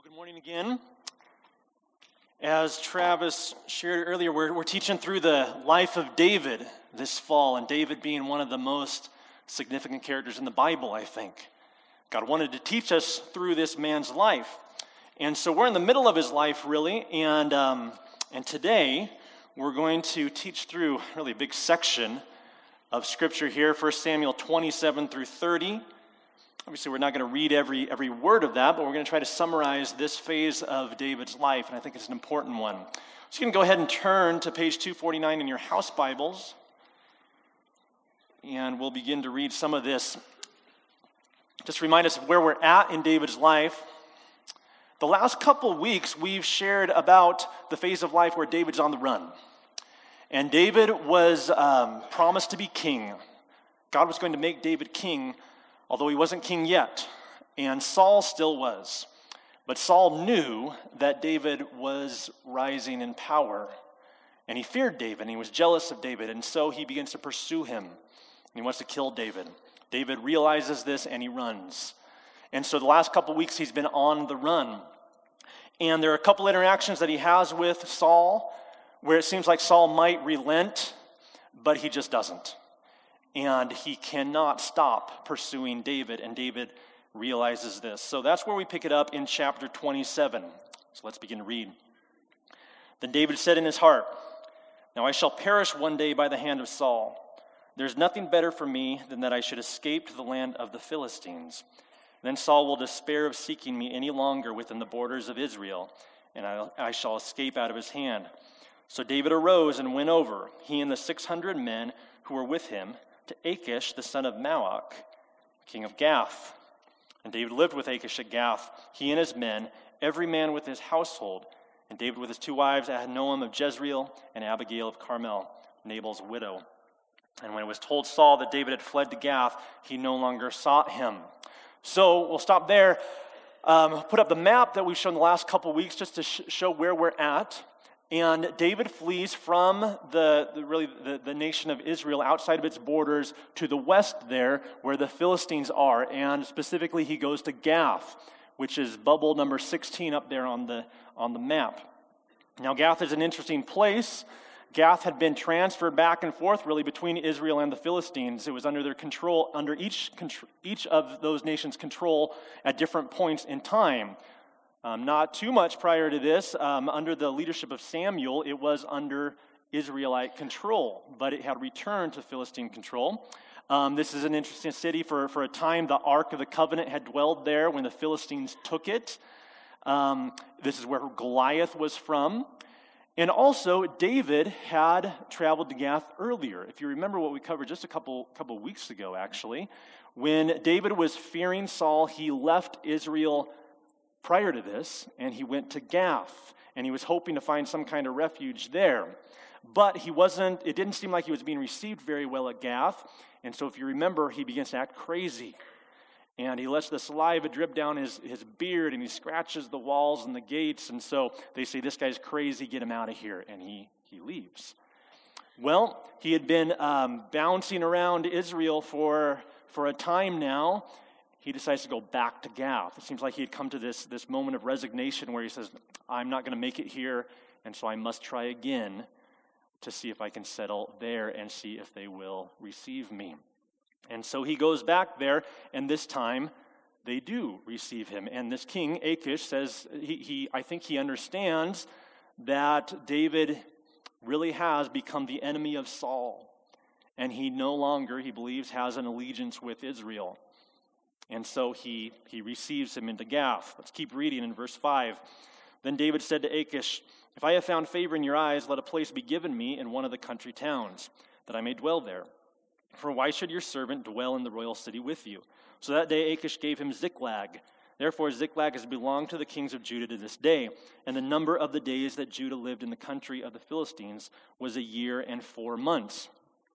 Good morning again. As Travis shared earlier, we're teaching through the life of David this fall, and David being one of the most significant characters in the Bible, I think. God wanted to teach us through this man's life. And so we're in the middle of his life, really, and today we're going to teach through really a big section of Scripture here, 1 Samuel 27 through 30. Obviously, we're not going to read every word of that, but we're going to try to summarize this phase of David's life, and I think it's an important one. So you can go ahead and turn to page 249 in your house Bibles, and we'll begin to read some of this. Just remind us of where we're at in David's life. The last couple weeks, we've shared about the phase of life where David's on the run. And David was promised to be king. God was going to make David king, although he wasn't king yet, and Saul still was. But Saul knew that David was rising in power, and he feared David, and he was jealous of David, and so he begins to pursue him, and he wants to kill David. David realizes this, and he runs. And so the last couple weeks, he's been on the run. And there are a couple interactions that he has with Saul, where it seems like Saul might relent, but he just doesn't. And he cannot stop pursuing David, and David realizes this. So that's where we pick it up in chapter 27. So let's begin to read. Then David said in his heart, "Now I shall perish one day by the hand of Saul. There's nothing better for me than that I should escape to the land of the Philistines. Then Saul will despair of seeking me any longer within the borders of Israel, and I shall escape out of his hand." So David arose and went over, he and the 600 men who were with him, to Achish, the son of Maoch, king of Gath. And David lived with Achish at Gath, he and his men, every man with his household, and David with his two wives, Ahinoam of Jezreel and Abigail of Carmel, Nabal's widow. And when it was told Saul that David had fled to Gath, he no longer sought him. So we'll stop there. Put up the map that we've shown the last couple weeks just to show where we're at. And David flees from the nation of Israel outside of its borders to the west there where the Philistines are. And specifically he goes to Gath, which is bubble number 16 up there on the map. Now Gath is an interesting place. Gath had been transferred back and forth really between Israel and the Philistines. It was under their control, under each of those nations' control at different points in time. Not too much prior to this, under the leadership of Samuel, it was under Israelite control, but it had returned to Philistine control. This is an interesting city. For a time, the Ark of the Covenant had dwelled there when the Philistines took it. This is where Goliath was from. And also, David had traveled to Gath earlier. If you remember what we covered just a couple weeks ago, actually, when David was fearing Saul, he left Israel prior to this, and he went to Gath, and he was hoping to find some kind of refuge there. But it didn't seem like he was being received very well at Gath, and so if you remember, he begins to act crazy. And he lets the saliva drip down his beard, and he scratches the walls and the gates, and so they say, "This guy's crazy, get him out of here," and he leaves. Well, he had been bouncing around Israel for a time now. He decides to go back to Gath. It seems like he had come to this moment of resignation where he says, "I'm not going to make it here, and so I must try again to see if I can settle there and see if they will receive me." And so he goes back there, and this time they do receive him. And this king, Achish, says I think he understands that David really has become the enemy of Saul, and he no longer, he believes, has an allegiance with Israel. And so he receives him into Gath. Let's keep reading in verse 5. Then David said to Achish, "If I have found favor in your eyes, let a place be given me in one of the country towns, that I may dwell there. For why should your servant dwell in the royal city with you?" So that day Achish gave him Ziklag. Therefore Ziklag has belonged to the kings of Judah to this day. And the number of the days that Judah lived in the country of the Philistines was 1 year and 4 months.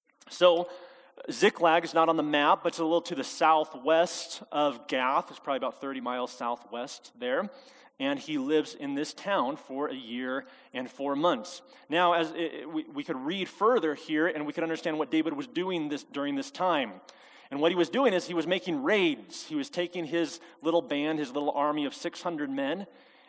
So Ziklag is not on the map, but it's a little to the southwest of Gath. It's probably about 30 miles southwest there. And he lives in this town for 1 year and 4 months. Now, as we could read further here, and we could understand what David was doing during this time. And what he was doing is he was making raids. He was taking his little band, his little army of 600 men,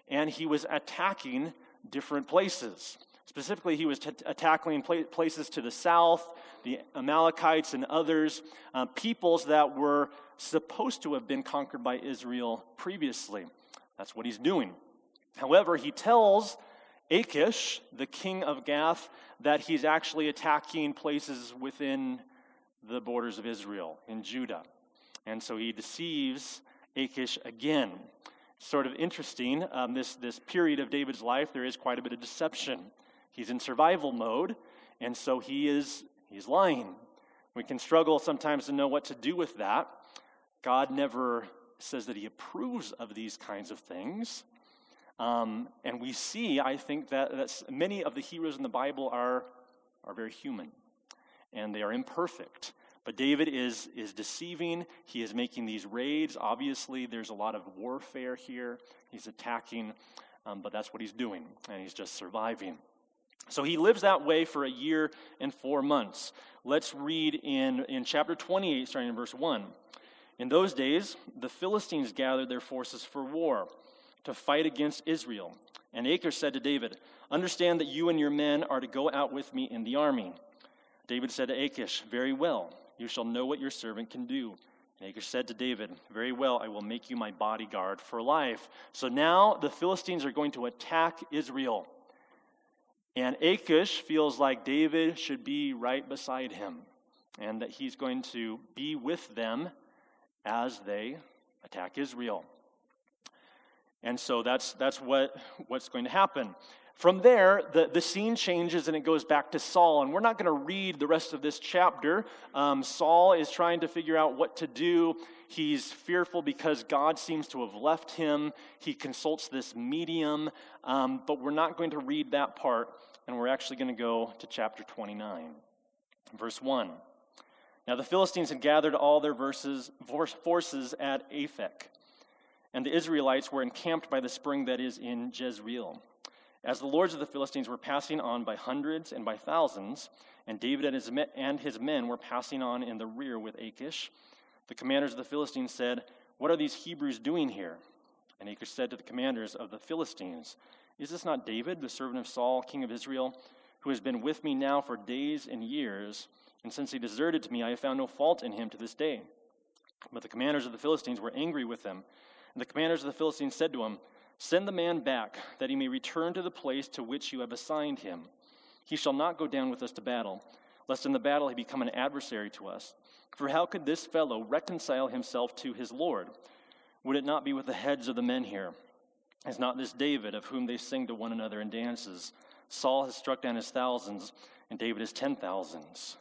and he was attacking different places. Specifically, he was attacking places to the south, the Amalekites and others, peoples that were supposed to have been conquered by Israel previously. That's what he's doing. However, he tells Achish, the king of Gath, that he's actually attacking places within the borders of Israel in Judah. And so he deceives Achish again. Sort of interesting, this period of David's life, there is quite a bit of deception. He's in survival mode, and so he's lying. We can struggle sometimes to know what to do with that. God never says that he approves of these kinds of things. And we see, I think, that many of the heroes in the Bible are very human, and they are imperfect. But David is deceiving. He is making these raids. Obviously, there's a lot of warfare here. He's attacking, but that's what he's doing, and he's just surviving. So he lives that way for 1 year and 4 months. Let's read in chapter 28, starting in verse 1. In those days, the Philistines gathered their forces for war to fight against Israel. And Achish said to David, "Understand that you and your men are to go out with me in the army." David said to Achish, "Very well, you shall know what your servant can do." And Achish said to David, "Very well, I will make you my bodyguard for life." So now the Philistines are going to attack Israel. And Achish feels like David should be right beside him, and that he's going to be with them as they attack Israel. And so that's what's going to happen. From there, the scene changes and it goes back to Saul. And we're not going to read the rest of this chapter. Saul is trying to figure out what to do. He's fearful because God seems to have left him. He consults this medium. But we're not going to read that part. And we're actually going to go to chapter 29, verse 1. Now the Philistines had gathered all their forces at Aphek, and the Israelites were encamped by the spring that is in Jezreel. As the lords of the Philistines were passing on by hundreds and by thousands, and David and his men were passing on in the rear with Achish, the commanders of the Philistines said, "What are these Hebrews doing here?" And Achish said to the commanders of the Philistines, "Is this not David, the servant of Saul, king of Israel, who has been with me now for days and years? And since he deserted to me, I have found no fault in him to this day." But the commanders of the Philistines were angry with him. And the commanders of the Philistines said to him, "Send the man back, that he may return to the place to which you have assigned him. He shall not go down with us to battle, lest in the battle he become an adversary to us. For how could this fellow reconcile himself to his Lord? Would it not be with the heads of the men here? Is not this David, of whom they sing to one another in dances? Saul has struck down his thousands, and David his 10,000s.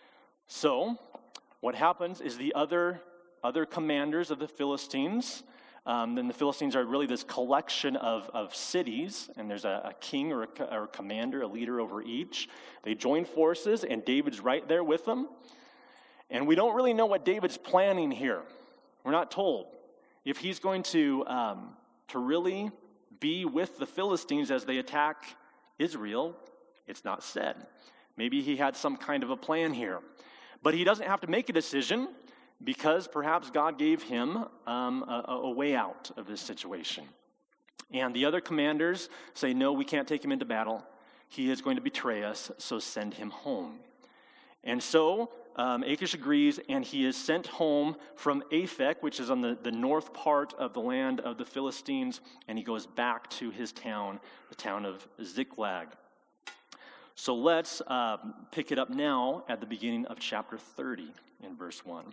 So, what happens is the other commanders of the Philistines, then the Philistines are really this collection of cities, and there's a king or a commander, a leader over each. They join forces, and David's right there with them. And we don't really know what David's planning here. We're not told. If he's going to really be with the Philistines as they attack Israel, it's not said. Maybe he had some kind of a plan here. But he doesn't have to make a decision because perhaps God gave him a way out of this situation. And the other commanders say, "No, we can't take him into battle. He is going to betray us, so send him home." And so Achish agrees, and he is sent home from Aphek, which is on the north part of the land of the Philistines, and he goes back to his town, the town of Ziklag. So let's pick it up now at the beginning of chapter 30 in verse 1.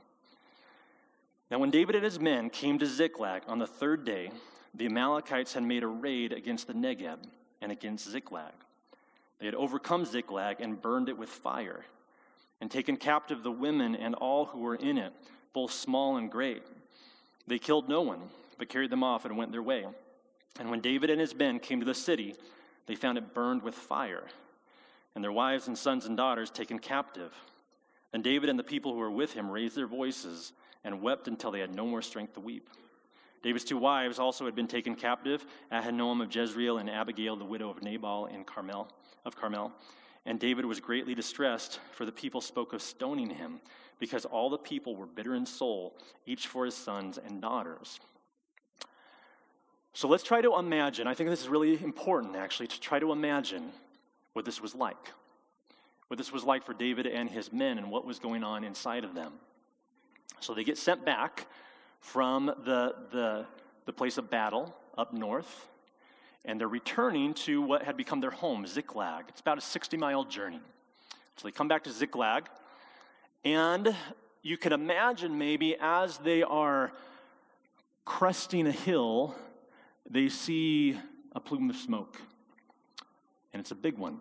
Now when David and his men came to Ziklag on the third day, the Amalekites had made a raid against the Negeb and against Ziklag. They had overcome Ziklag and burned it with fire, and taken captive the women and all who were in it, both small and great. They killed no one, but carried them off and went their way. And when David and his men came to the city, they found it burned with fire, and their wives and sons and daughters taken captive. Then David and the people who were with him raised their voices and wept until they had no more strength to weep. David's 2 wives also had been taken captive, Ahinoam of Jezreel and Abigail, the widow of Nabal of Carmel. And David was greatly distressed, for the people spoke of stoning him, because all the people were bitter in soul, each for his sons and daughters. So let's try to imagine. I think this is really important, actually, to try to imagine what this was like. What this was like for David and his men and what was going on inside of them. So they get sent back from the place of battle up north, and they're returning to what had become their home, Ziklag. It's about a 60-mile journey. So they come back to Ziklag, and you can imagine maybe as they are cresting a hill, they see a plume of smoke, and it's a big one.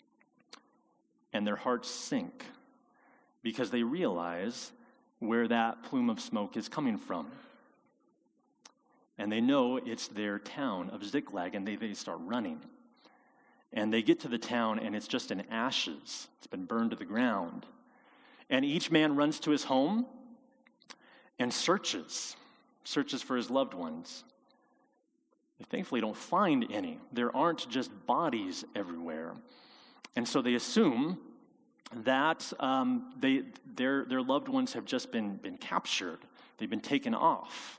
And their hearts sink because they realize where that plume of smoke is coming from. And they know it's their town of Ziklag, and they start running. And they get to the town, and it's just in ashes. It's been burned to the ground. And each man runs to his home and searches for his loved ones. They thankfully don't find any. There aren't just bodies everywhere. And so they assume that their loved ones have just been captured. They've been taken off.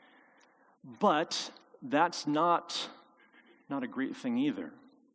But that's not a great thing either.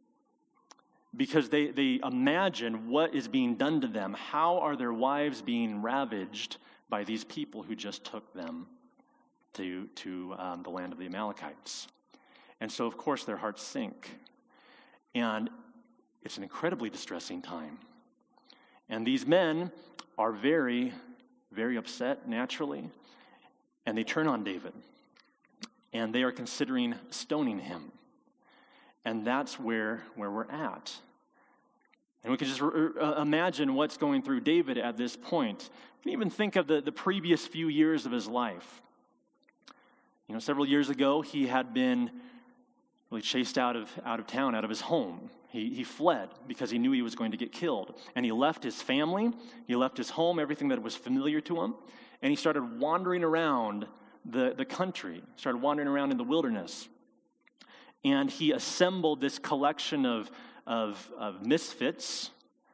Because they imagine what is being done to them. How are their wives being ravaged by these people who just took them to the land of the Amalekites? And so, of course, their hearts sink. And it's an incredibly distressing time. And these men are very, very upset, naturally. And they turn on David. And they are considering stoning him. And that's where we're at. And we can just imagine what's going through David at this point. You can even think of the previous few years of his life. You know, several years ago, he had been really chased out of town, out of his home. He fled because he knew he was going to get killed. And he left his family, he left his home, everything that was familiar to him, and he started wandering around the country, started wandering around in the wilderness. And he assembled this collection of misfits,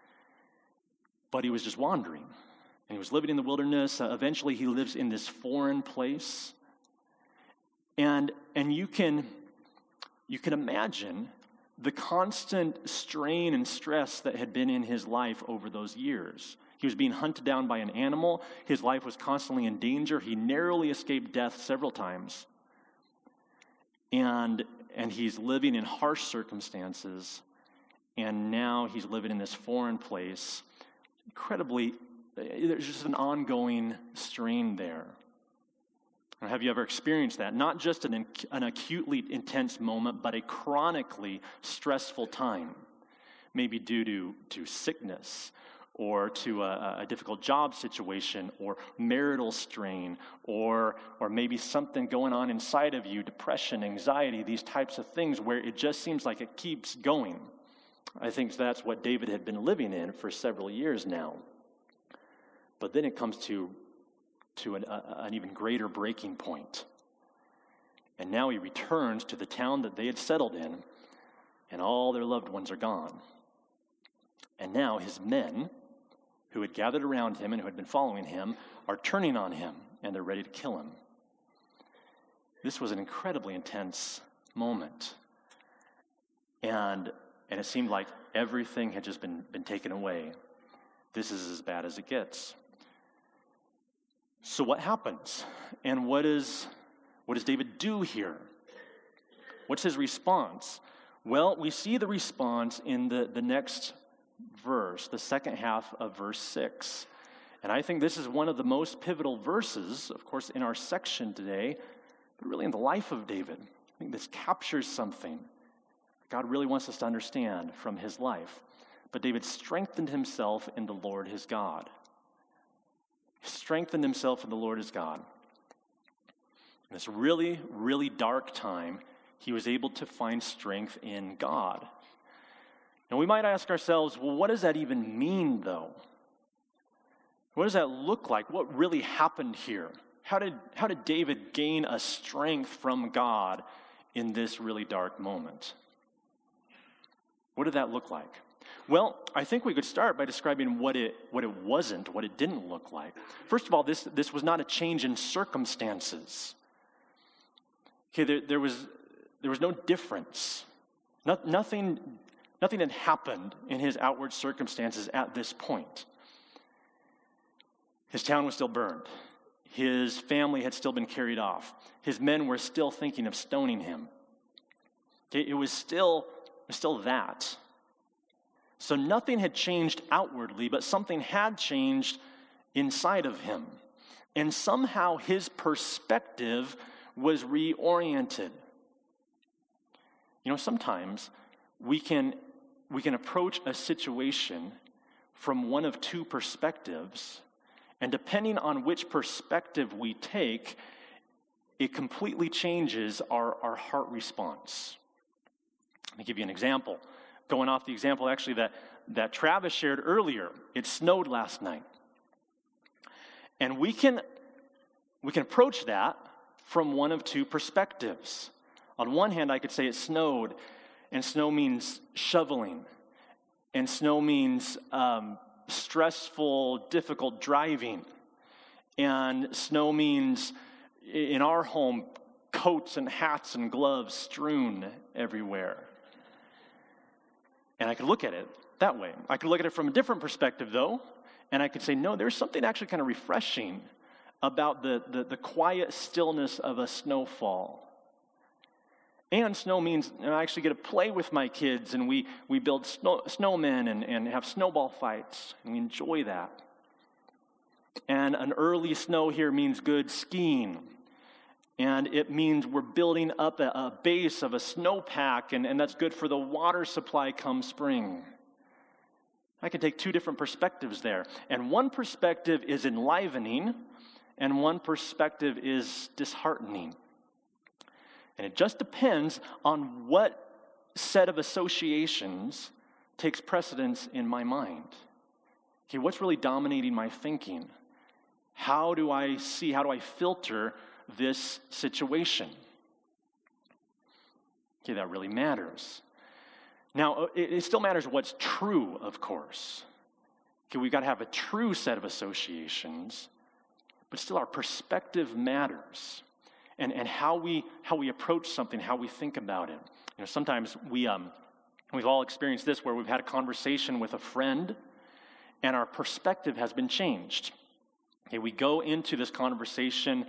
but he was just wandering. And he was living in the wilderness. Eventually, he lives in this foreign place. And you can imagine the constant strain and stress that had been in his life over those years. He was being hunted down by an animal. His life was constantly in danger. He narrowly escaped death several times. And he's living in harsh circumstances. And now he's living in this foreign place. Incredibly, there's just an ongoing strain there. Or have you ever experienced that? Not just an acutely intense moment, but a chronically stressful time. Maybe due to sickness, or to a difficult job situation, or marital strain, or maybe something going on inside of you, depression, anxiety, these types of things where it just seems like it keeps going. I think that's what David had been living in for several years now. But then it comes to an even greater breaking point. And now he returns to the town that they had settled in, and all their loved ones are gone. And now his men, who had gathered around him and who had been following him, are turning on him, and they're ready to kill him. This was an incredibly intense moment. And it seemed like everything had just been taken away. This is as bad as it gets. So what happens? And what does David do here? What's his response? Well, we see the response in the next verse, the second half of verse 6. And I think this is one of the most pivotal verses, of course, in our section today, but really in the life of David. I think this captures something God really wants us to understand from his life. But David strengthened himself in the Lord his God. He strengthened himself in the Lord his God. In this really, really dark time, he was able to find strength in God. Now we might ask ourselves, well, what does that even mean, though? What does that look like? What really happened here? How did David gain a strength from God in this really dark moment? What did that look like? Well, I think we could start by describing what it wasn't, what it didn't look like. First of all, this was not a change in circumstances. Okay, there was there was no difference. Nothing had happened in his outward circumstances at this point. His town was still burned. His family had still been carried off. His men were still thinking of stoning him. Okay, it was still that. So nothing had changed outwardly, but something had changed inside of him. And somehow his perspective was reoriented. You know, sometimes we can approach a situation from one of two perspectives, and depending on which perspective we take, it completely changes our heart response. Let me give you an example. Going off the example actually that Travis shared earlier, it snowed last night. And we can approach that from one of two perspectives. On one hand, I could say it snowed, and snow means shoveling, and snow means stressful, difficult driving, and snow means, in our home, coats and hats and gloves strewn everywhere. And I could look at it that way. I could look at it from a different perspective, though, and I could say, no, there's something actually kind of refreshing about the quiet stillness of a snowfall. And snow means I actually get to play with my kids, and we build snowmen and have snowball fights, and we enjoy that. And an early snow here means good skiing. And it means we're building up a base of a snowpack, and that's good for the water supply come spring. I can take two different perspectives there. And one perspective is enlivening, and one perspective is disheartening. And it just depends on what set of associations takes precedence in my mind. Okay, what's really dominating my thinking? How do I filter this situation? Okay, that really matters. Now, it still matters what's true, of course. Okay, we've got to have a true set of associations, but still our perspective matters. And how we approach something, how we think about it. You know, sometimes we've all experienced this where we've had a conversation with a friend, and our perspective has been changed. Okay, we go into this conversation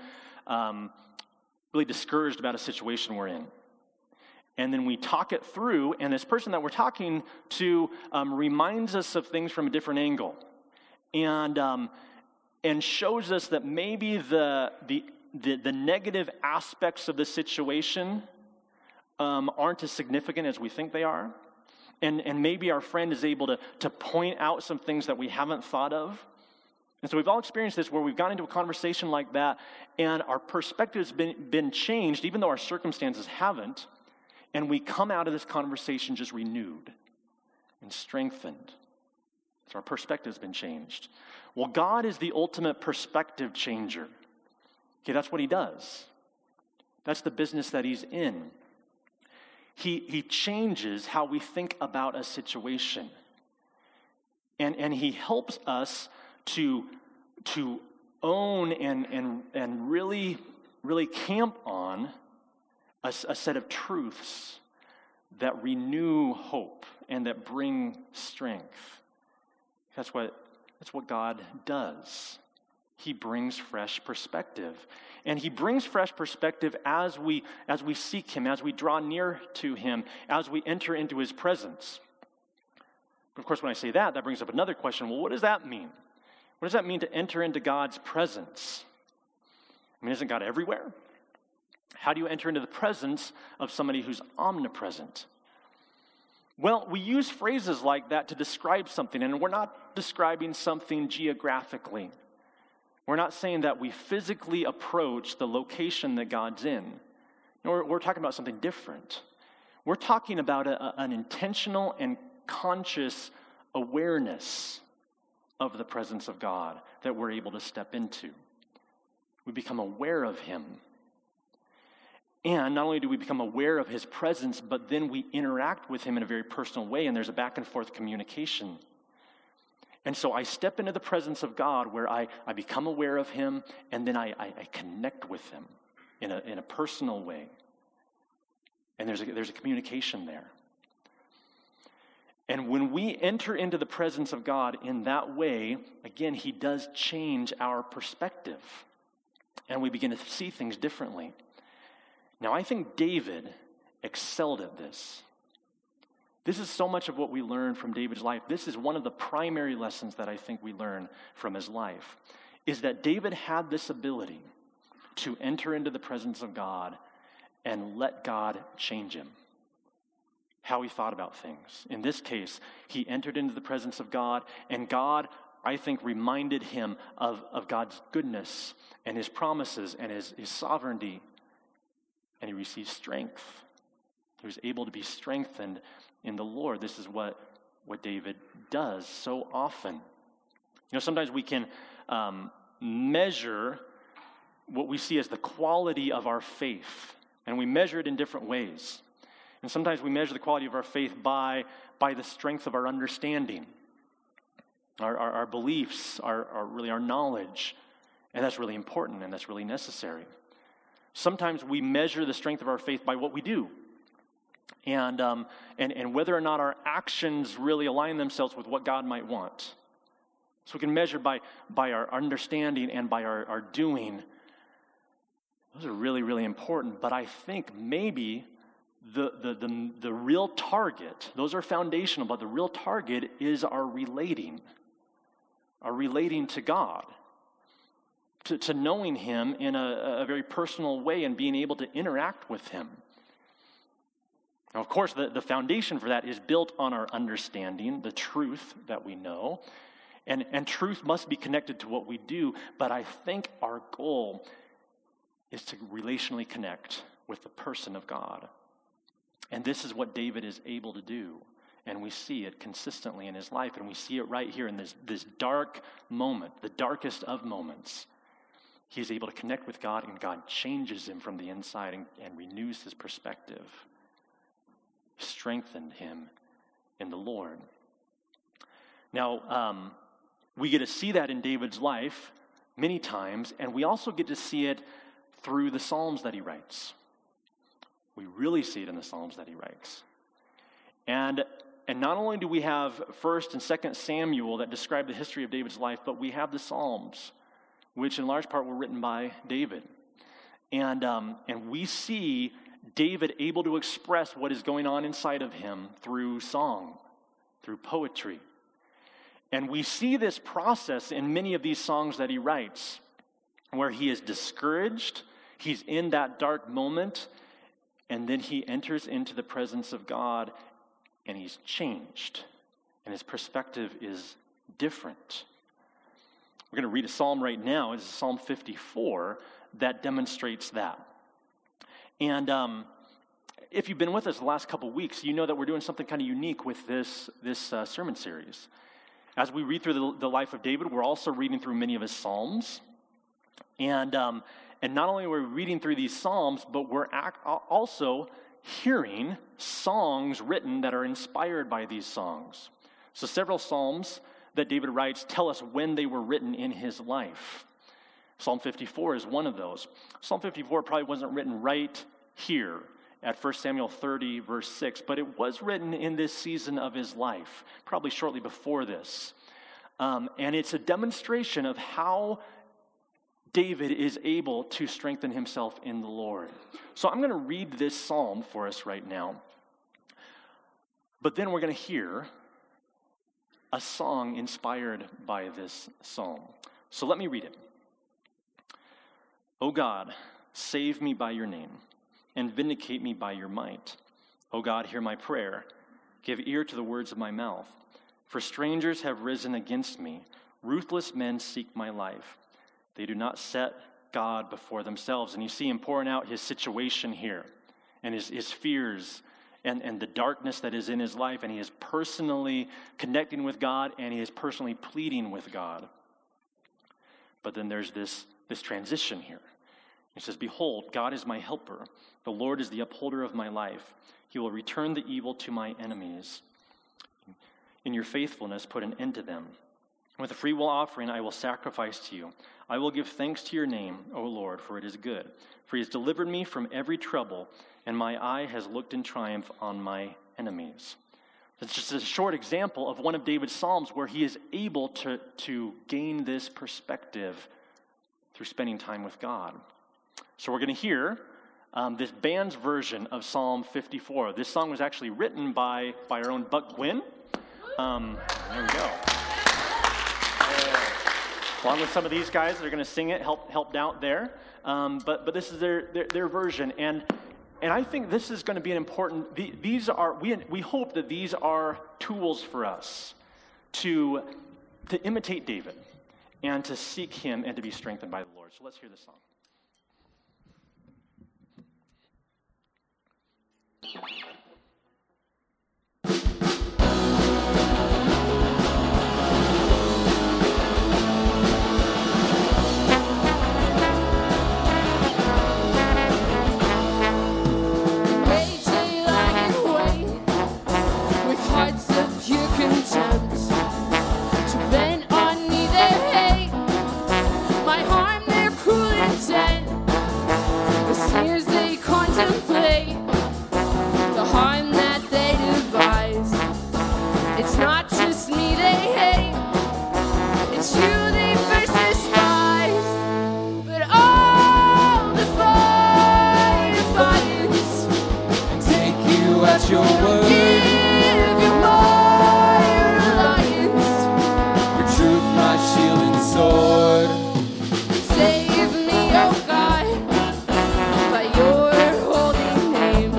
really discouraged about a situation we're in. And then we talk it through, and this person that we're talking to reminds us of things from a different angle, and shows us that maybe the negative aspects of the situation aren't as significant as we think they are, and maybe our friend is able to point out some things that we haven't thought of. And so we've all experienced this where we've gone into a conversation like that, and our perspective's been changed, even though our circumstances haven't, and we come out of this conversation just renewed and strengthened. So our perspective's been changed. Well, God is the ultimate perspective changer. Okay, that's what he does. That's the business that he's in. He changes how we think about a situation. And he helps us to own and really camp on a set of truths that renew hope and that bring strength. That's what God does. He brings fresh perspective. And he brings fresh perspective as we seek him, as we draw near to him, as we enter into his presence. But of course, when I say that brings up another question. Well, what does that mean? What does that mean to enter into God's presence? I mean, isn't God everywhere? How do you enter into the presence of somebody who's omnipresent? Well, we use phrases like that to describe something, and we're not describing something geographically. We're not saying that we physically approach the location that God's in. No, we're talking about something different. We're talking about an intentional and conscious awareness of the presence of God that we're able to step into. We become aware of him. And not only do we become aware of his presence, but then we interact with him in a very personal way, and there's a back and forth communication. And so I step into the presence of God where I become aware of him, and then I connect with him in a personal way. And there's a communication there. And when we enter into the presence of God in that way, again, he does change our perspective. And we begin to see things differently. Now, I think David excelled at this. This is so much of what we learn from David's life. This is one of the primary lessons that I think we learn from his life, is that David had this ability to enter into the presence of God and let God change him, how he thought about things. In this case, he entered into the presence of God, and God, I think, reminded him of God's goodness and his promises and his sovereignty, and he received strength. He was able to be strengthened in the Lord. This is what David does so often. You know, sometimes we can measure what we see as the quality of our faith, and we measure it in different ways. And sometimes we measure the quality of our faith by the strength of our understanding, our beliefs, really our knowledge, and that's really important and that's really necessary. Sometimes we measure the strength of our faith by what we do, and whether or not our actions really align themselves with what God might want. So we can measure by our understanding and by our doing. Those are really, really important. But I think maybe the real target, those are foundational, but the real target is our relating to God, to knowing him in a very personal way and being able to interact with him. Now, of course, the foundation for that is built on our understanding, the truth that we know, and truth must be connected to what we do, but I think our goal is to relationally connect with the person of God. And this is what David is able to do, and we see it consistently in his life, and we see it right here in this dark moment, the darkest of moments. He's able to connect with God, and God changes him from the inside and renews his perspective, strengthened him in the Lord. Now, we get to see that in David's life many times, and we also get to see it through the Psalms that he writes. We really see it in the Psalms that he writes. And not only do we have 1st and 2nd Samuel that describe the history of David's life, but we have the Psalms, which in large part were written by David. And we see David able to express what is going on inside of him through song, through poetry. And we see this process in many of these songs that he writes, where he is discouraged, he's in that dark moment, and then he enters into the presence of God, and he's changed, and his perspective is different. We're going to read a psalm right now. It's Psalm 54 that demonstrates that. And if you've been with us the last couple weeks, you know that we're doing something kind of unique with this sermon series. As we read through the life of David, we're also reading through many of his psalms. And not only are we reading through these psalms, but we're also hearing songs written that are inspired by these songs. So several psalms that David writes tell us when they were written in his life. Psalm 54 is one of those. Psalm 54 probably wasn't written right here at 1 Samuel 30, verse 6, but it was written in this season of his life, probably shortly before this. And it's a demonstration of how David is able to strengthen himself in the Lord. So I'm going to read this psalm for us right now. But then we're going to hear a song inspired by this psalm. So let me read it. O God, save me by your name, and vindicate me by your might. O God, hear my prayer. Give ear to the words of my mouth. For strangers have risen against me. Ruthless men seek my life. They do not set God before themselves. And you see him pouring out his situation here, and his fears, and the darkness that is in his life, and he is personally connecting with God, and he is personally pleading with God. But then there's this transition here. He says, behold, God is my helper. The Lord is the upholder of my life. He will return the evil to my enemies. In your faithfulness, put an end to them. With a freewill offering I will sacrifice to you. I will give thanks to your name, O Lord, for it is good. For he has delivered me from every trouble, and my eye has looked in triumph on my enemies. It's just a short example of one of David's Psalms where he is able to gain this perspective through spending time with God. So we're going to hear this band's version of Psalm 54. This song was actually written by our own Buck Gwynn. There we go. Along with some of these guys that are going to sing it, helped out there. But this is their version. And I think this is going to be an important, we hope that these are tools for us to imitate David and to seek him and to be strengthened by the Lord. So let's hear this song. Your word, give you my reliance, your truth, my shield and sword. Save me, oh God, by your holy name.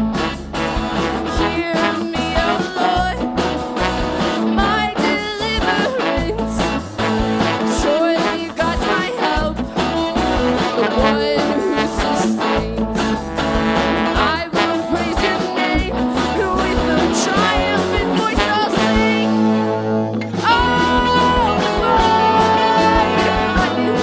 Hear me, oh Lord, my deliverance. Surely God's my help, the one who sustains. I will praise your name. Triumphant voice I'll sing. Oh, the fire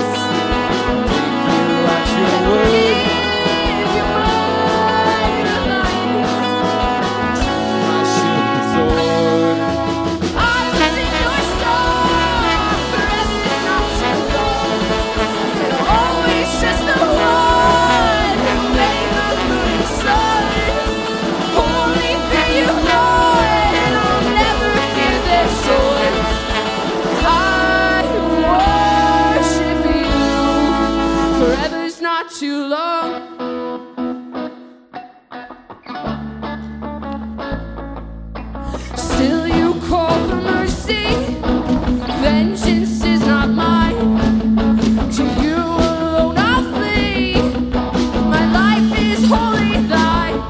at your word. Give you my reliance, my shield and sword. I will sing your song forever, it's not too long. And always just the one who made the moon and sun. Only for you, Lord, and I'll never fear their swords. I worship you. Forever's not too long. Still you call for mercy. Vengeance is not mine. To you alone I'll flee. My life is wholly thine.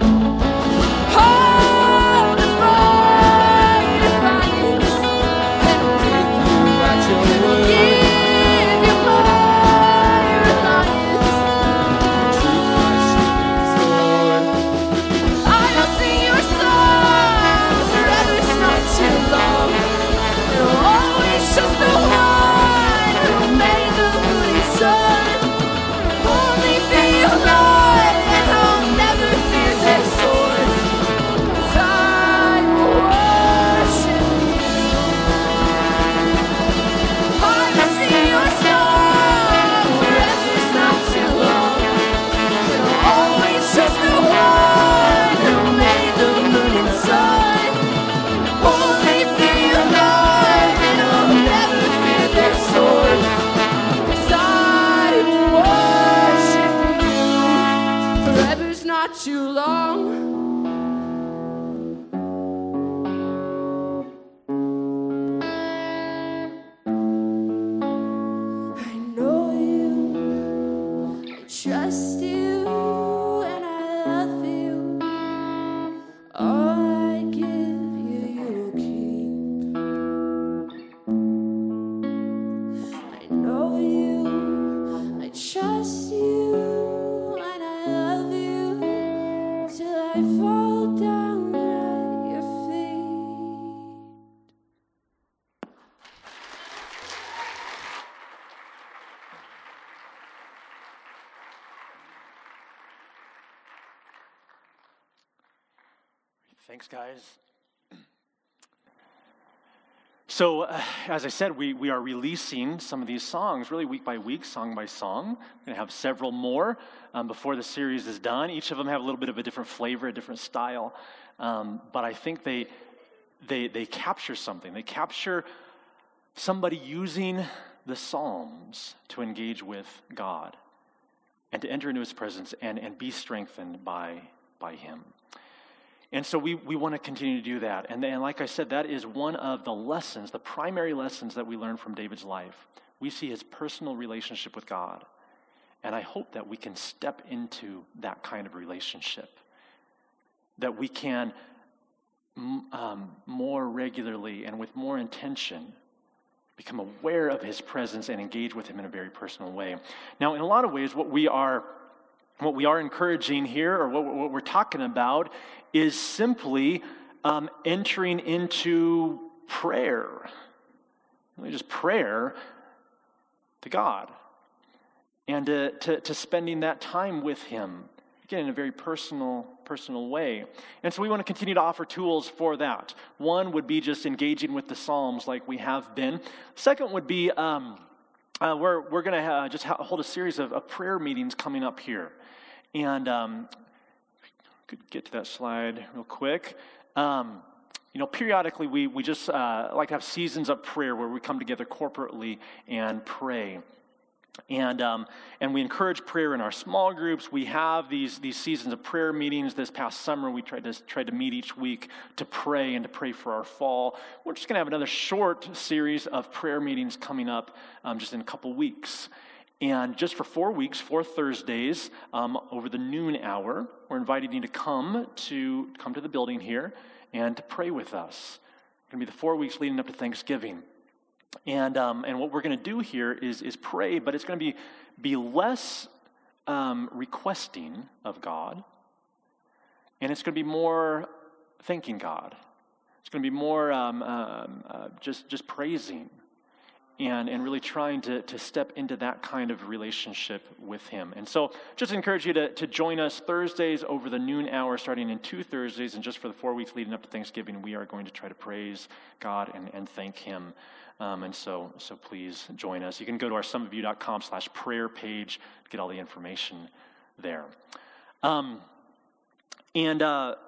Too long. I know you, I trust you, and I love you. All I give you, you'll keep. I know you, I trust you, and I love you. Till I fall down at your feet. Thanks, guys. So, as I said, we are releasing some of these songs really week by week, song by song. We're going to have several more before the series is done. Each of them have a little bit of a different flavor, a different style. But I think they capture something. They capture somebody using the Psalms to engage with God and to enter into his presence and be strengthened by him. And so we want to continue to do that. And like I said, that is one of the lessons, the primary lessons that we learn from David's life. We see his personal relationship with God. And I hope that we can step into that kind of relationship, that we can more regularly and with more intention become aware of his presence and engage with him in a very personal way. Now, in a lot of ways, what we are encouraging here, or what we're talking about, is simply entering into prayer. Really just prayer to God. And to spending that time with him, again, in a very personal way. And so we want to continue to offer tools for that. One would be just engaging with the Psalms like we have been. Second would be we're going to just hold a series of prayer meetings coming up here. And could get to that slide real quick. Periodically we just like to have seasons of prayer where we come together corporately and pray. And we encourage prayer in our small groups. We have these seasons of prayer meetings. This past summer, we tried to meet each week to pray and to pray for our fall. We're just going to have another short series of prayer meetings coming up just in a couple weeks. And just for 4 weeks, 4 Thursdays, over the noon hour, we're inviting you to come to the building here and to pray with us. It's going to be the 4 weeks leading up to Thanksgiving. And what we're going to do here is pray, but it's going to be less requesting of God, and it's going to be more thanking God. It's going to be more just praising and really trying to step into that kind of relationship with him. And so just encourage you to join us Thursdays over the noon hour, starting in 2 Thursdays, and just for the 4 weeks leading up to Thanksgiving, we are going to try to praise God and thank him. And so please join us. You can go to our summitview.com/prayer page to get all the information there. And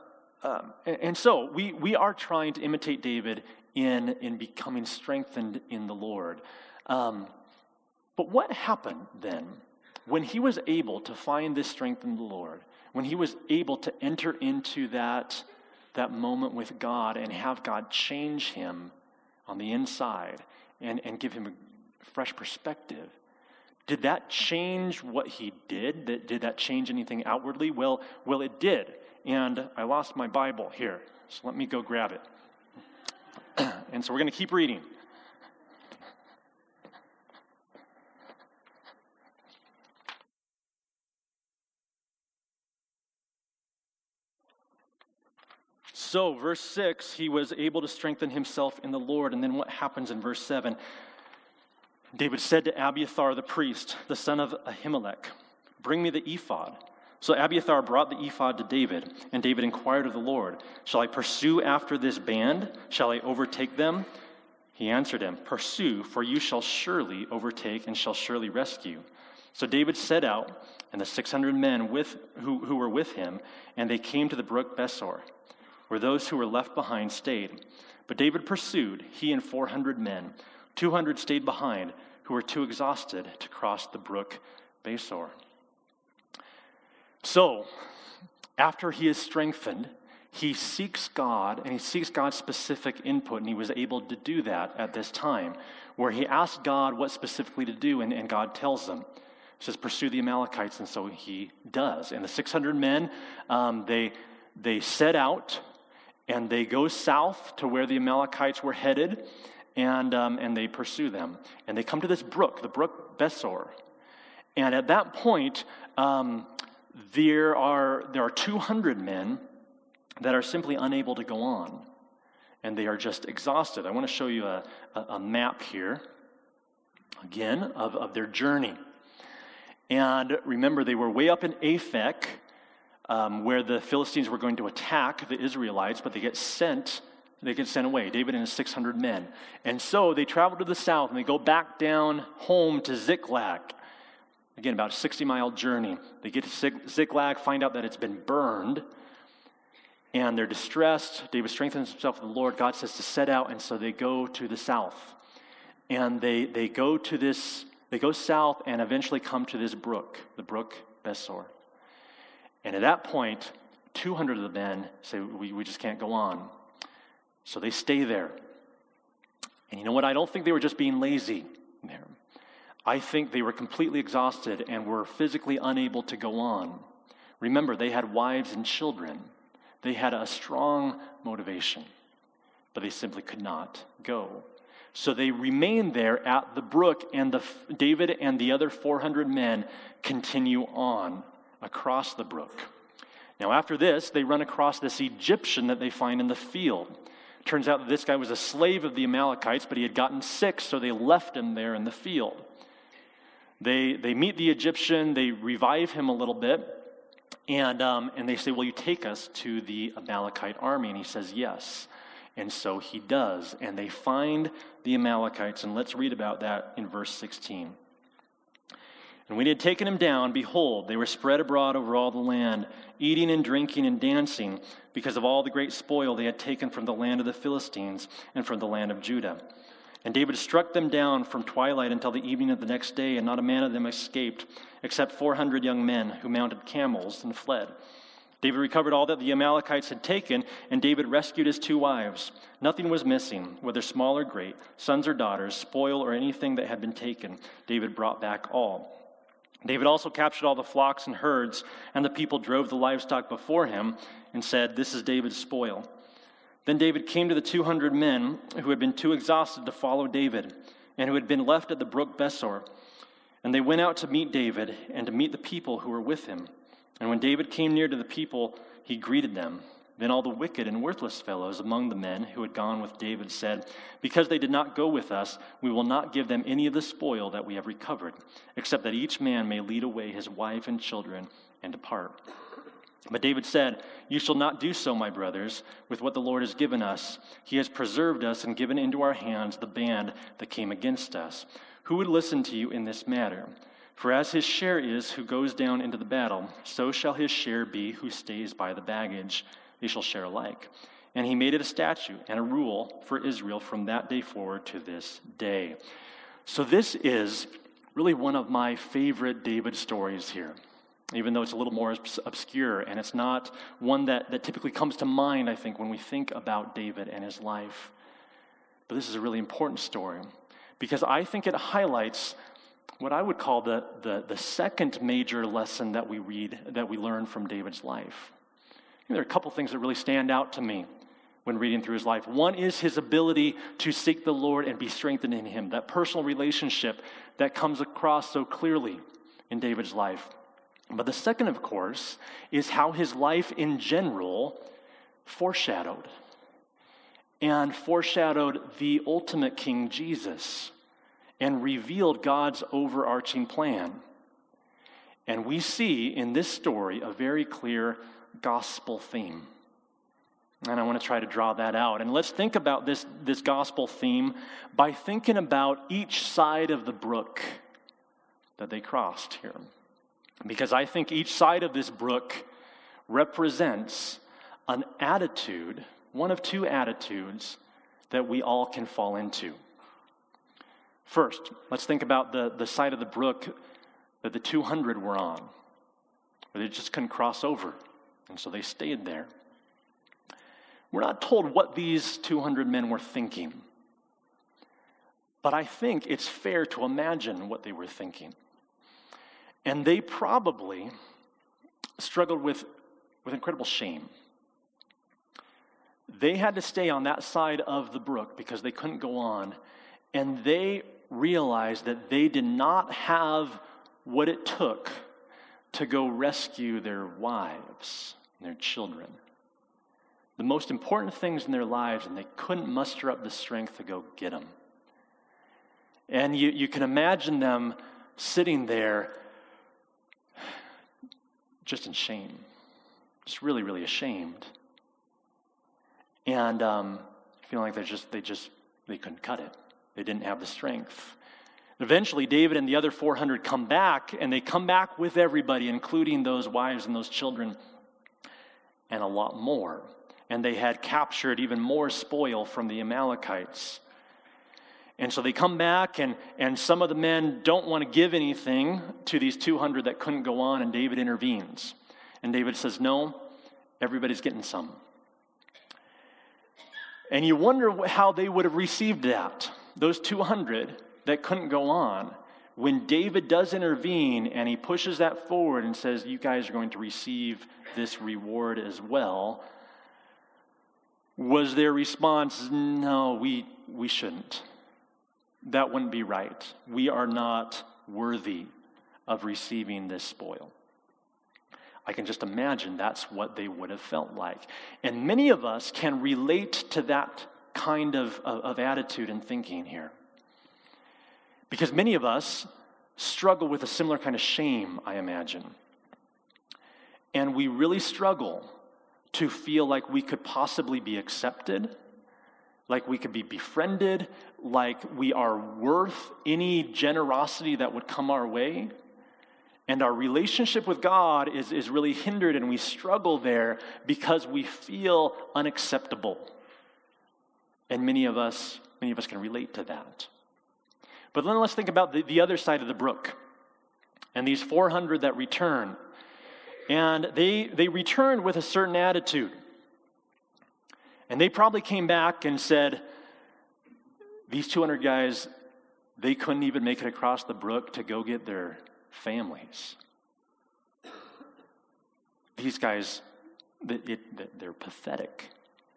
so we are trying to imitate David in becoming strengthened in the Lord. But what happened then when he was able to find this strength in the Lord, when he was able to enter into that moment with God and have God change him on the inside and give him a fresh perspective? Did that change what he did? Did that change anything outwardly? Well, it did. And I lost my Bible here, so let me go grab it. And so we're going to keep reading. So, verse 6, he was able to strengthen himself in the Lord. And then what happens in verse 7? David said to Abiathar the priest, the son of Ahimelech, "Bring me the ephod." So Abiathar brought the ephod to David, and David inquired of the Lord, "Shall I pursue after this band? Shall I overtake them?" He answered him, "Pursue, for you shall surely overtake and shall surely rescue." So David set out, and the 600 men who were with him, and they came to the brook Besor, where those who were left behind stayed. But David pursued, he and 400 men. 200 stayed behind, who were too exhausted to cross the brook Besor. So, after he is strengthened, he seeks God, and he seeks God's specific input, and he was able to do that at this time, where he asked God what specifically to do, and God tells him. He says, "Pursue the Amalekites," and so he does. And the 600 men, they set out, and they go south to where the Amalekites were headed, and they pursue them. And they come to this brook, the brook Besor. And at that point, there are 200 men that are simply unable to go on, and they are just exhausted. I want to show you a map here, again, of their journey. And remember, they were way up in Aphek, where the Philistines were going to attack the Israelites, but they get sent They get sent away, David and his 600 men. And so they travel to the south, and they go back down home to Ziklag. Again, about a 60-mile journey. They get to Ziklag, find out that it's been burned, and they're distressed. David strengthens himself with the Lord. God says to set out, and so they go to the south. And they go south and eventually come to this brook, the brook Besor. And at that point, 200 of the men say, we just can't go on. So they stay there. And you know what? I don't think they were just being lazy there. I think they were completely exhausted and were physically unable to go on. Remember, they had wives and children. They had a strong motivation, but they simply could not go. So they remain there at the brook, and David and the other 400 men continue on across the brook. Now after this, they run across this Egyptian that they find in the field. Turns out that this guy was a slave of the Amalekites, but he had gotten sick, so they left him there in the field. They meet the Egyptian, they revive him a little bit, and they say, will you take us to the Amalekite army? And he says, yes. And so he does, and they find the Amalekites, and let's read about that in verse 16. And when he had taken him down, behold, they were spread abroad over all the land, eating and drinking and dancing, because of all the great spoil they had taken from the land of the Philistines and from the land of Judah. And David struck them down from twilight until the evening of the next day, and not a man of them escaped, except 400 young men who mounted camels and fled. David recovered all that the Amalekites had taken, and David rescued his 2 wives. Nothing was missing, whether small or great, sons or daughters, spoil or anything that had been taken. David brought back all. David also captured all the flocks and herds, and the people drove the livestock before him and said, this is David's spoil. Then David came to the 200 men who had been too exhausted to follow David, and who had been left at the brook Besor. And they went out to meet David and to meet the people who were with him. And when David came near to the people, he greeted them. Then all the wicked and worthless fellows among the men who had gone with David said, because they did not go with us, we will not give them any of the spoil that we have recovered, except that each man may lead away his wife and children and depart. But David said, you shall not do so, my brothers, with what the Lord has given us. He has preserved us and given into our hands the band that came against us. Who would listen to you in this matter? For as his share is who goes down into the battle, so shall his share be who stays by the baggage. They shall share alike. And he made it a statute and a rule for Israel from that day forward to this day. So this is really one of my favorite David stories here, even though it's a little more obscure, and it's not one that typically comes to mind, I think, when we think about David and his life. But this is a really important story, because I think it highlights what I would call the second major lesson that we learn from David's life. There are a couple things that really stand out to me when reading through his life. One is his ability to seek the Lord and be strengthened in him, that personal relationship that comes across so clearly in David's life. But the second, of course, is how his life in general foreshadowed the ultimate King Jesus and revealed God's overarching plan. And we see in this story a very clear gospel theme. And I want to try to draw that out. And let's think about this gospel theme by thinking about each side of the brook that they crossed here. Because I think each side of this brook represents an attitude, one of 2 attitudes that we all can fall into. First, let's think about the side of the brook that the 200 were on, where they just couldn't cross over. And so they stayed there. We're not told what these 200 men were thinking, but I think it's fair to imagine what they were thinking. And they probably struggled with incredible shame. They had to stay on that side of the brook because they couldn't go on, and they realized that they did not have what it took to go rescue their wives and their children. The most important things in their lives, and they couldn't muster up the strength to go get them. And you can imagine them sitting there just in shame, just really, really ashamed. And feeling like they couldn't cut it. They didn't have the strength. Eventually, David and the other 400 come back, and they come back with everybody, including those wives and those children, and a lot more. And they had captured even more spoil from the Amalekites. And so they come back, and some of the men don't want to give anything to these 200 that couldn't go on, and David intervenes. And David says, no, everybody's getting some. And you wonder how they would have received that, those 200 that couldn't go on. When David does intervene and he pushes that forward and says, you guys are going to receive this reward as well, was their response, no, we shouldn't. That wouldn't be right. We are not worthy of receiving this spoil. I can just imagine that's what they would have felt like. And many of us can relate to that kind of attitude and thinking here. Because many of us struggle with a similar kind of shame, I imagine. And we really struggle to feel like we could possibly be accepted, like we could be befriended, like we are worth any generosity that would come our way. And our relationship with God is really hindered, and we struggle there because we feel unacceptable. And many of us can relate to that. But then let's think about the other side of the brook. And these 400 that return. And they returned with a certain attitude. And they probably came back and said, these 200 guys, they couldn't even make it across the brook to go get their families. These guys, they're pathetic.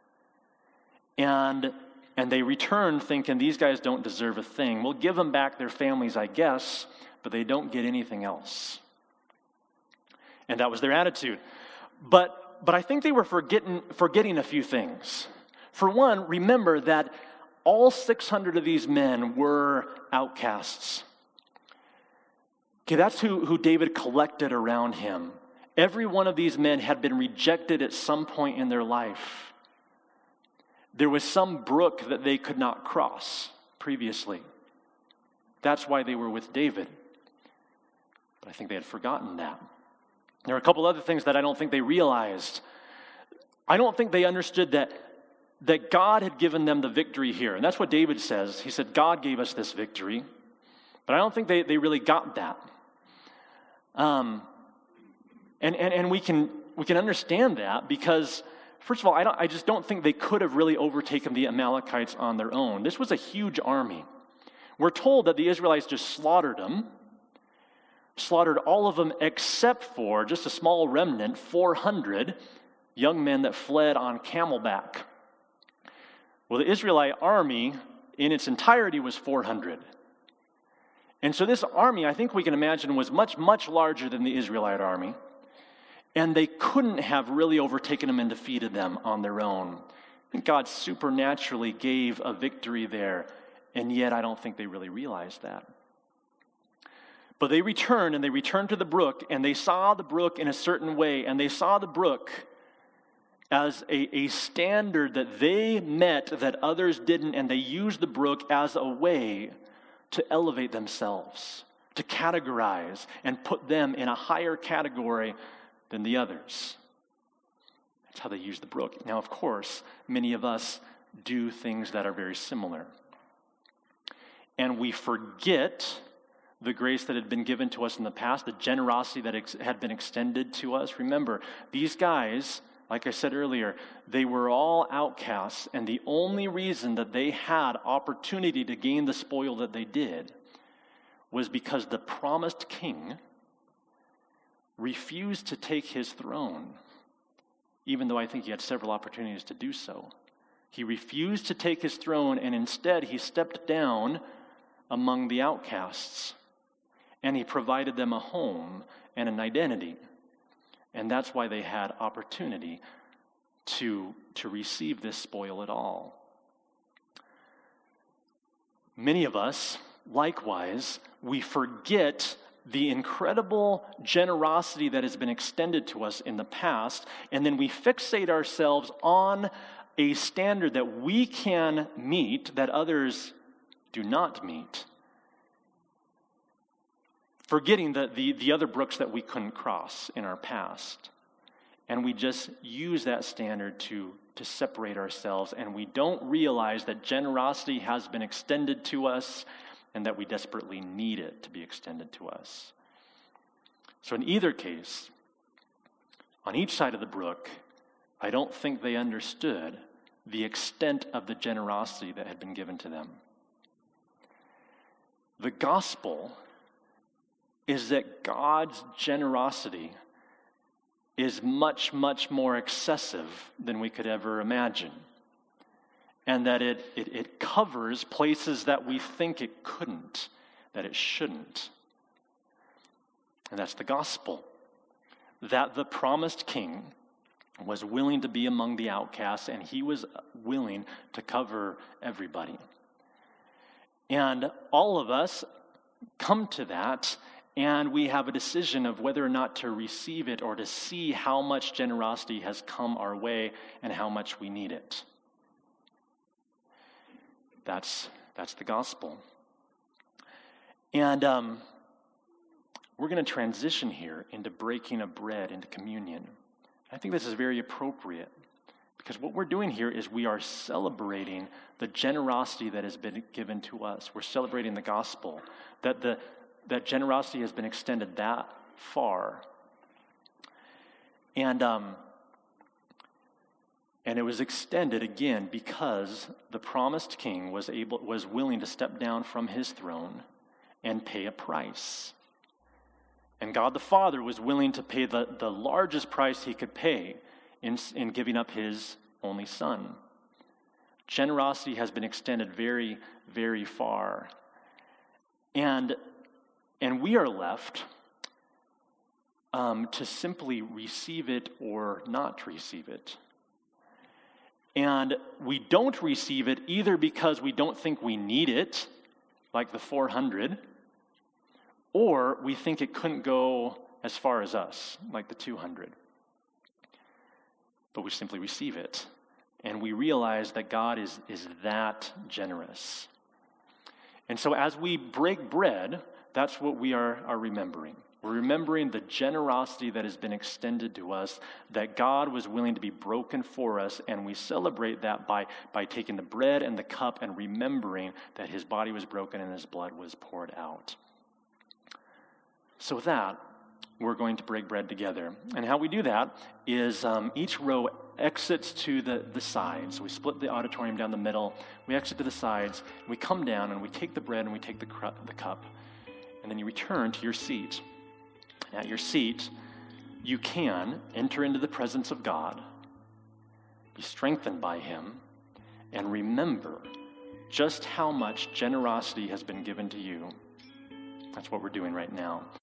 And they return thinking these guys don't deserve a thing. We'll give them back their families, I guess, but they don't get anything else. And that was their attitude. But I think they were forgetting a few things. For one, remember that all 600 of these men were outcasts. Okay, that's who David collected around him. Every one of these men had been rejected at some point in their life. There was some brook that they could not cross previously. That's why they were with David. But I think they had forgotten that. There are a couple other things that I don't think they realized. I don't think they understood that God had given them the victory here. And that's what David says. He said, God gave us this victory. But I don't think they really got that. And we can understand that because, first of all, I just don't think they could have really overtaken the Amalekites on their own. This was a huge army. We're told that the Israelites just slaughtered all of them except for just a small remnant, 400 young men that fled on camelback. Well, the Israelite army in its entirety was 400. And so this army, I think we can imagine, was much, much larger than the Israelite army. And they couldn't have really overtaken them and defeated them on their own. I think God supernaturally gave a victory there, and yet I don't think they really realized that. But they returned to the brook, and they saw the brook in a certain way, and they saw the brook as a standard that they met that others didn't, and they used the brook as a way to elevate themselves, to categorize and put them in a higher category than the others. That's how they use the brook. Now, of course, many of us do things that are very similar. And we forget the grace that had been given to us in the past, the generosity that had been extended to us. Remember, these guys, like I said earlier, they were all outcasts, and the only reason that they had opportunity to gain the spoil that they did was because the promised king refused to take his throne, even though I think he had several opportunities to do so. He refused to take his throne, and instead he stepped down among the outcasts, and he provided them a home and an identity. And that's why they had opportunity to receive this spoil at all. Many of us, likewise, we forget the incredible generosity that has been extended to us in the past, and then we fixate ourselves on a standard that we can meet that others do not meet. Forgetting the other brooks that we couldn't cross in our past. And we just use that standard to separate ourselves, and we don't realize that generosity has been extended to us and that we desperately need it to be extended to us. So in either case, on each side of the brook, I don't think they understood the extent of the generosity that had been given to them. The gospel is that God's generosity is much, much more excessive than we could ever imagine. And that it covers places that we think it couldn't, that it shouldn't. And that's the gospel. That the promised king was willing to be among the outcasts, and he was willing to cover everybody. And all of us come to that, and we have a decision of whether or not to receive it or to see how much generosity has come our way and how much we need it. That's the gospel. And we're going to transition here into breaking of bread, into communion. I think this is very appropriate because what we're doing here is we are celebrating the generosity that has been given to us. We're celebrating the gospel, that generosity has been extended that far. And it was extended again because the promised king was willing to step down from his throne and pay a price. And God the Father was willing to pay the largest price he could pay in giving up his only son. Generosity has been extended very, very far. And we are left to simply receive it or not receive it. And we don't receive it either because we don't think we need it, like the 400, or we think it couldn't go as far as us, like the 200. But we simply receive it. And we realize that God is that generous. And so as we break bread, that's what we are remembering. We're remembering the generosity that has been extended to us, that God was willing to be broken for us, and we celebrate that by taking the bread and the cup and remembering that his body was broken and his blood was poured out. So with that, we're going to break bread together. And how we do that is each row exits to the sides. So we split the auditorium down the middle. We exit to the sides. We come down and we take the bread and we take the cup. And then you return to your seat. At your seat, you can enter into the presence of God, be strengthened by him, and remember just how much generosity has been given to you. That's what we're doing right now.